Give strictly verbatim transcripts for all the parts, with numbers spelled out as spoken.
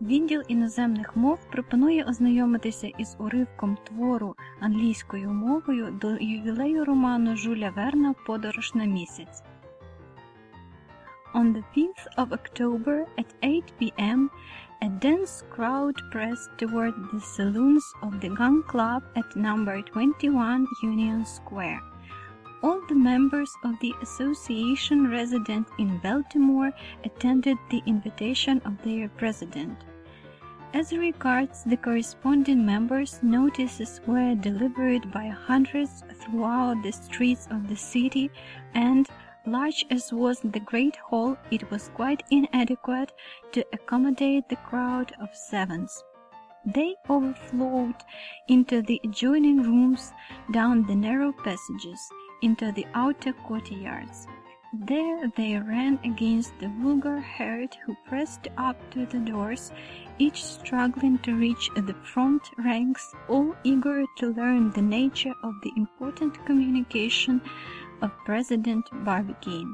Відділ іноземних мов пропонує ознайомитися із уривком твору англійською мовою до ювілею роману Жюля Верна «Подорож на місяць». On the fifth of October at eight p m, a dense crowd pressed toward the saloons of the Gun Club at number twenty-one Union Square. All the members of the association resident in Baltimore attended the invitation of their president. As regards the corresponding members, notices were delivered by hundreds throughout the streets of the city, and, large as was the great hall, it was quite inadequate to accommodate the crowd of sevens. They overflowed into the adjoining rooms, down the narrow passages, into the outer courtyards. There they ran against the vulgar herd who pressed up to the doors, each struggling to reach the front ranks, all eager to learn the nature of the important communication of President Barbicane.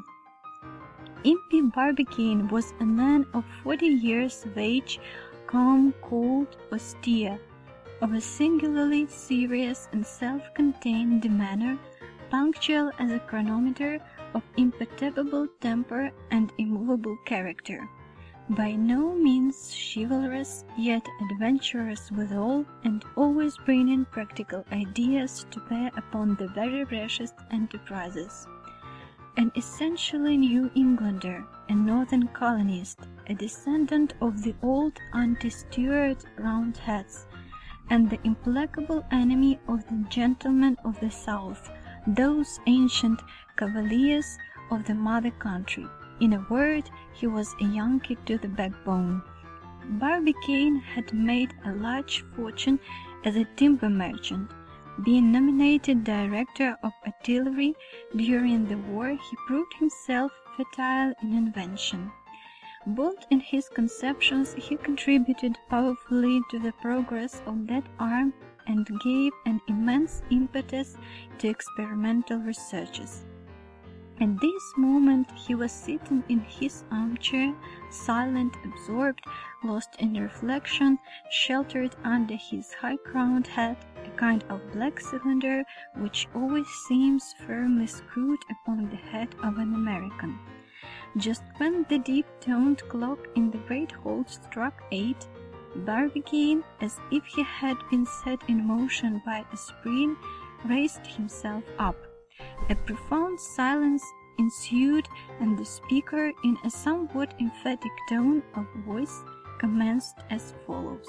Impey Barbicane was a man of forty years of age, calm, cold, austere, of a singularly serious and self-contained demeanor, punctual as a chronometer, of imperturbable temper and immovable character, by no means chivalrous, yet adventurous withal, and always bringing practical ideas to bear upon the very rashest enterprises. An essentially New Englander, a northern colonist, a descendant of the old anti-Stuart Roundheads, and the implacable enemy of the gentlemen of the South, those ancient cavaliers of the mother country. In a word, he was a Yankee to the backbone. Barbicane had made a large fortune as a timber merchant. Being nominated director of artillery during the war, he proved himself fertile in invention. Bold in his conceptions, he contributed powerfully to the progress of that arm and gave an immense impetus to experimental researches. At this moment he was sitting in his armchair, silent, absorbed, lost in reflection, sheltered under his high-crowned hat, a kind of black cylinder which always seems firmly screwed upon the head of an American. Just when the deep-toned clock in the great hall struck eight, Barbicane, as if he had been set in motion by a spring, raised himself up. A profound silence ensued, and the speaker, in a somewhat emphatic tone of voice, commenced as follows.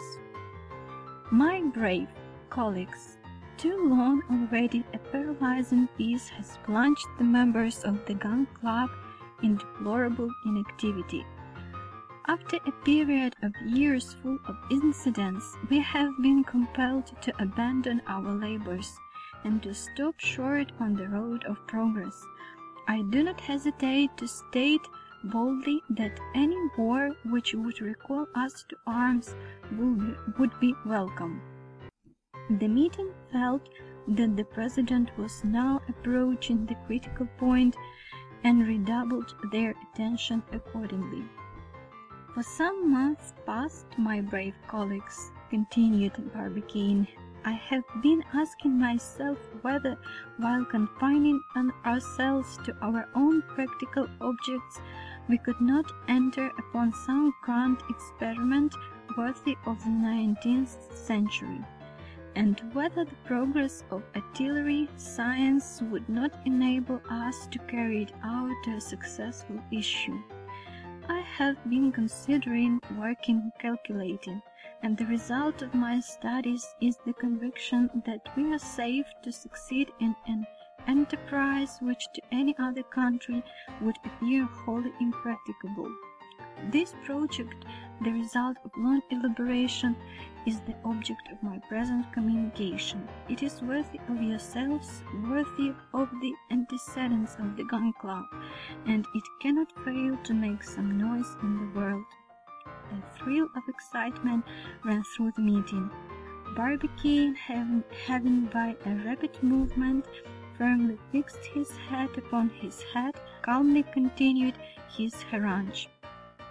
My brave colleagues, too long already a paralyzing peace has plunged the members of the Gun Club in deplorable inactivity. After a period of years full of incidents, we have been compelled to abandon our labors and to stop short on the road of progress. I do not hesitate to state boldly that any war which would recall us to arms would be welcome. The meeting felt that the President was now approaching the critical point and redoubled their attention accordingly. For some months past, my brave colleagues, continued Barbicane, I have been asking myself whether, while confining ourselves to our own practical objects, we could not enter upon some grand experiment worthy of the nineteenth century, and whether the progress of artillery science would not enable us to carry it out to a successful issue. I have been considering, working, calculating, and the result of my studies is the conviction that we are safe to succeed in an enterprise which to any other country would appear wholly impracticable. This project, the result of long elaboration, is the object of my present communication. It is worthy of yourselves, worthy of the antecedents of the Gun Club, and it cannot fail to make some noise in the world. A thrill of excitement ran through the meeting. Barbicane, having, having by a rapid movement firmly fixed his hat upon his hat, calmly continued his harangue.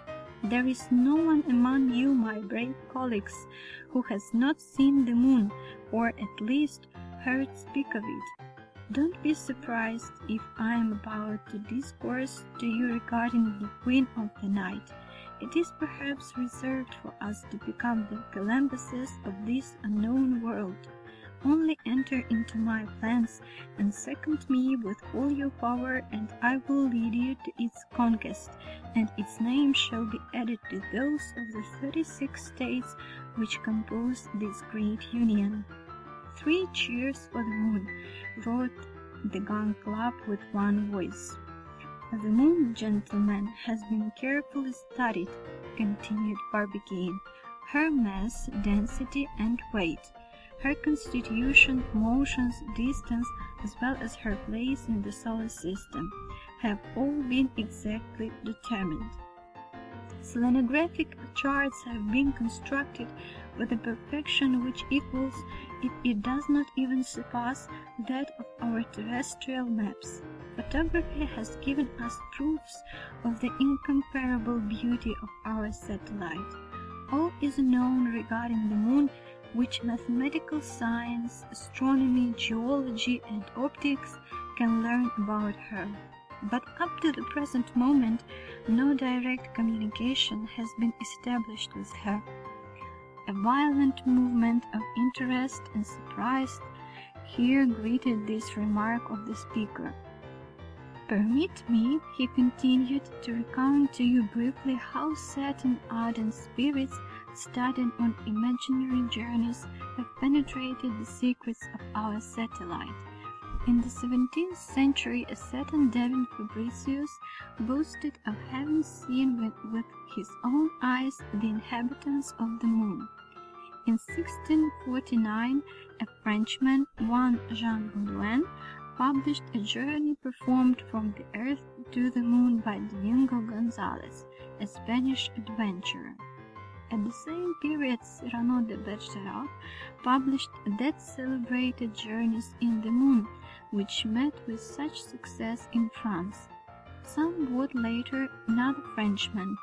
There is no one among you, my brave colleagues, who has not seen the moon, or at least heard speak of it. Don't be surprised if I am about to discourse to you regarding the Queen of the Night. It is perhaps reserved for us to become the Columbuses of this unknown world. Only enter into my plans and second me with all your power, and I will lead you to its conquest, and its name shall be added to those of the thirty-six states which compose this great union. Three cheers for the moon, roared the Gun Club with one voice. The moon, gentlemen, has been carefully studied, continued Barbicane, her mass, density, and weight. Her constitution, motions, distance, as well as her place in the solar system, have all been exactly determined. Selenographic charts have been constructed with a perfection which equals, if it does not even surpass, that of our terrestrial maps. Photography has given us proofs of the incomparable beauty of our satellite. All is known regarding the moon which mathematical science, astronomy, geology, and optics can learn about her. But up to the present moment, no direct communication has been established with her. A violent movement of interest and surprise here greeted this remark of the speaker. Permit me, he continued, to recount to you briefly how certain ardent spirits started on imaginary journeys have penetrated the secrets of our satellite. In the seventeenth century, a certain Devin Fabricius boasted of having seen with, with his own eyes the inhabitants of the moon. In sixteen forty-nine, a Frenchman, one Jean Baudouin, published a journey performed from the earth to the moon by Domingo Gonzalez, a Spanish adventurer. At the same period, Cyrano de Bergerac published that celebrated Journeys in the Moon, which met with such success in France. Somewhat later, another Frenchman,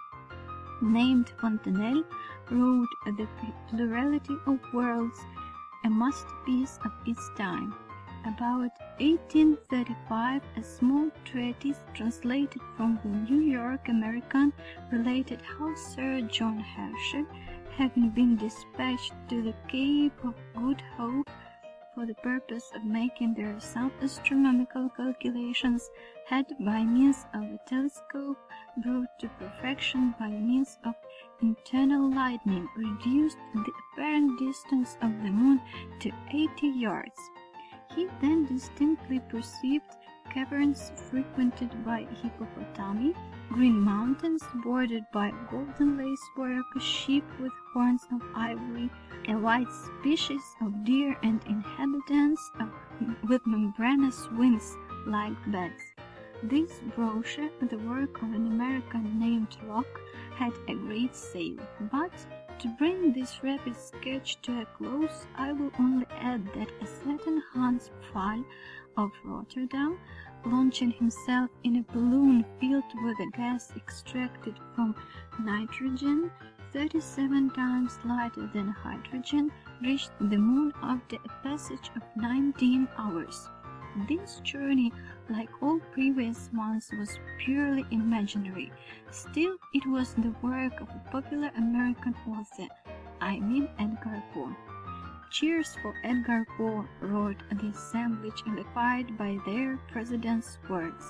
named Fontenelle, wrote The Plurality of Worlds, a masterpiece of its time. About eighteen thirty-five, a small treatise translated from the New York American related how Sir John Herschel, having been dispatched to the Cape of Good Hope for the purpose of making there some astronomical calculations, had by means of a telescope brought to perfection by means of internal lightning reduced the apparent distance of the moon to eighty yards. He then distinctly perceived caverns frequented by hippopotami, green mountains bordered by golden lacework, sheep with horns of ivory, a white species of deer, and inhabitants of, with membranous wings like bats. This brochure, the work of an American named Locke, had a great sale, but to bring this rapid sketch to a close, I will only add that a certain Hans Pfaall of Rotterdam, launching himself in a balloon filled with a gas extracted from nitrogen, thirty-seven times lighter than hydrogen, reached the moon after a passage of nineteen hours. This journey, like all previous ones, was purely imaginary. Still, it was the work of a popular American author, I mean Edgar Poe. Cheers for Edgar Poe, roared the assemblage, electrified by their president's words.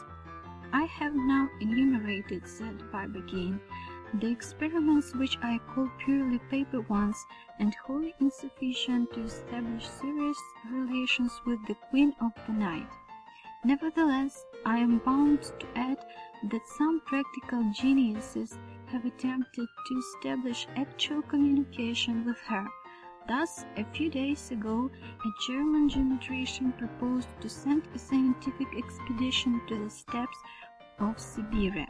I have now enumerated, said Barbicane, the experiments which I call purely paper ones, and wholly insufficient to establish serious relations with the Queen of the Night. Nevertheless, I am bound to add that some practical geniuses have attempted to establish actual communication with her. Thus, a few days ago, a German geometrician proposed to send a scientific expedition to the steppes of Siberia.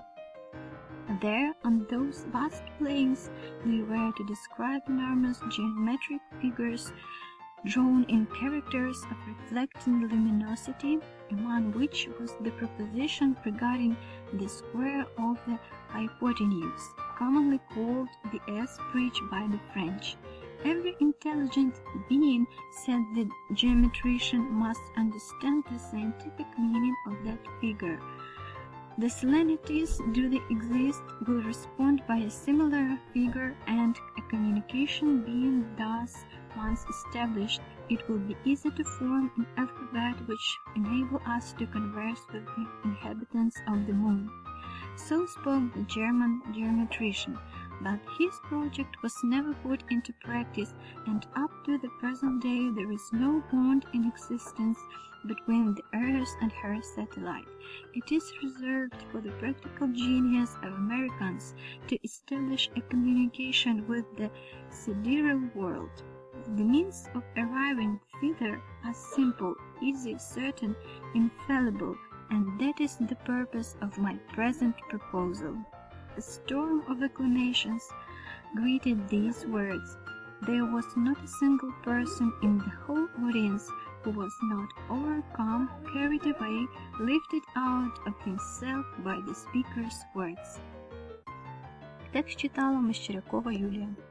There, on those vast plains, they were to describe enormous geometric figures drawn in characters of reflecting luminosity, among which was the proposition regarding the square of the hypotenuse. commonly called the S-bridge by the French. Every intelligent being, said the geometrician, must understand the scientific meaning of that figure. The solenities, do they exist, will respond by a similar figure, and a communication being thus once established, it will be easy to form an alphabet which enable us to converse with the inhabitants of the moon. So spoke the German geometrician, but his project was never put into practice, and up to the present day there is no bond in existence between the Earth and her satellite. It is reserved for the practical genius of Americans to establish a communication with the sidereal world. The means of arriving thither are simple, easy, certain, infallible, and that is the purpose of my present proposal." A storm of acclamations greeted these words. There was not a single person in the whole audience who was not overcome, carried away, lifted out of himself by the speaker's words. Текст читала Мещерякова Юлія.